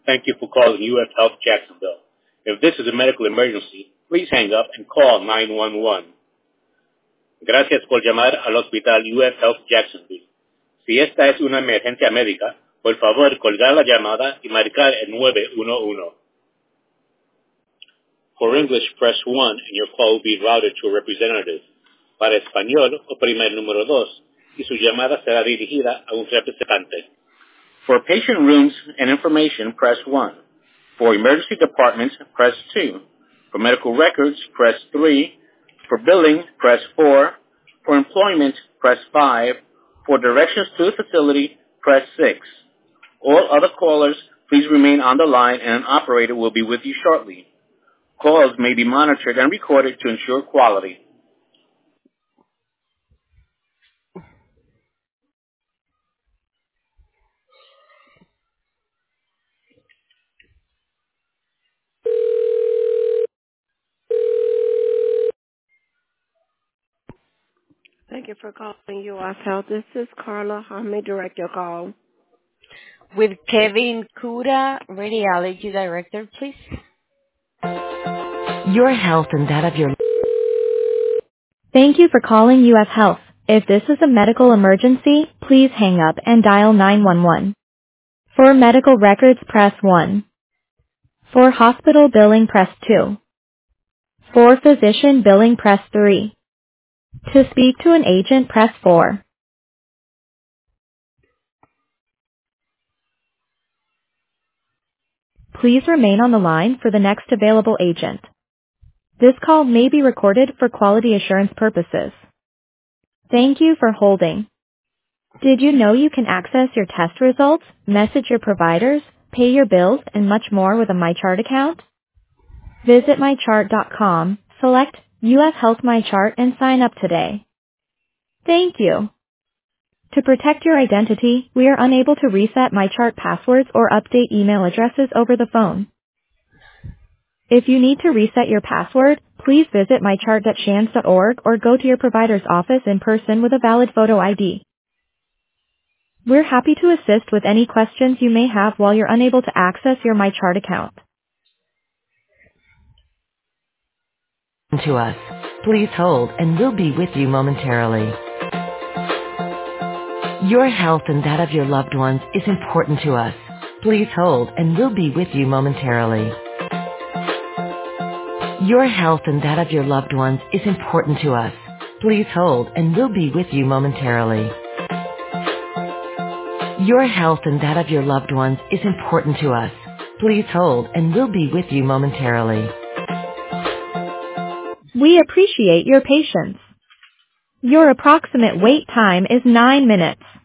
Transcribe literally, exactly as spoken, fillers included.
Thank you for calling U F Health Jacksonville. If this is a medical emergency, please hang up and call nine one one. Gracias por llamar al Hospital U F Health Jacksonville. Si esta es una emergencia médica, por favor colgar la llamada y marcar el nueve uno uno. For English, press one and your call will be routed to a representative. Para español, oprima el número dos y su llamada será dirigida a un representante. For patient rooms and information, press one. For emergency departments, press two. For medical records, press three. For billing, press four. For employment, press five. For directions to the facility, press six. All other callers, please remain on the line and an operator will be with you shortly. Calls may be monitored and recorded to ensure quality. Thank you for calling U S Health. This is Carla. How may I direct your call? With Kevin Kura, Radiology Director, please. Your health and that of your... Thank you for calling U S Health. If this is a medical emergency, please hang up and dial nine one one. For medical records, press one. For hospital billing, press two. For physician billing, press three. To speak to an agent, press four. Please remain on the line for the next available agent. This call may be recorded for quality assurance purposes. Thank you for holding. Did you know you can access your test results, message your providers, pay your bills, and much more with a MyChart account? Visit my chart dot com, select U S Health MyChart, and sign up today. Thank you. To protect your identity, we are unable to reset MyChart passwords or update email addresses over the phone. If you need to reset your password, please visit my chart dot shands dot org or go to your provider's office in person with a valid photo I D. We're happy to assist with any questions you may have while you're unable to access your MyChart account. To us. Please hold and we'll be with you momentarily. Your health and that of your loved ones is important to us. Please hold and we'll be with you momentarily. Your health and that of your loved ones is important to us. Please hold and we'll be with you momentarily. Your health and that of your loved ones is important to us. Please hold and we'll be with you momentarily. We appreciate your patience. Your approximate wait time is nine minutes.